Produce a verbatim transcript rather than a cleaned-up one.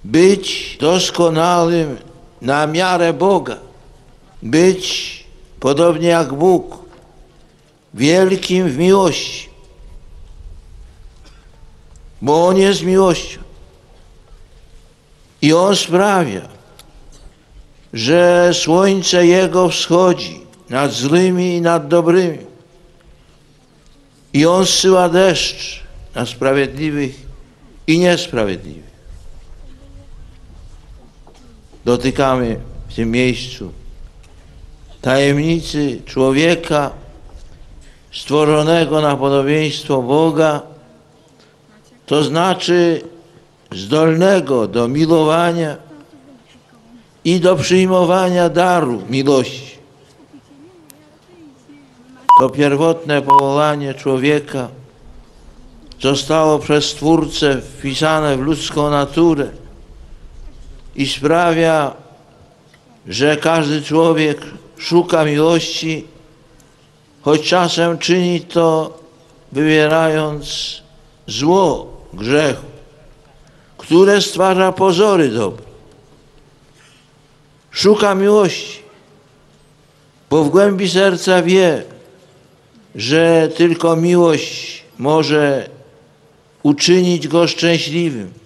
być doskonałym na miarę Boga, być podobnie jak Bóg, wielkim w miłości, bo On jest miłością i On sprawia, że słońce Jego wschodzi nad złymi i nad dobrymi i On zsyła deszcz na sprawiedliwych i niesprawiedliwych. Dotykamy w tym miejscu tajemnicy człowieka stworzonego na podobieństwo Boga, to znaczy zdolnego do miłowania i do przyjmowania daru miłości. To pierwotne powołanie człowieka zostało przez Stwórcę wpisane w ludzką naturę i sprawia, że każdy człowiek szuka miłości, choć czasem czyni to wybierając zło grzechu, które stwarza pozory dobra. Szuka miłości, bo w głębi serca wie, że tylko miłość może uczynić go szczęśliwym.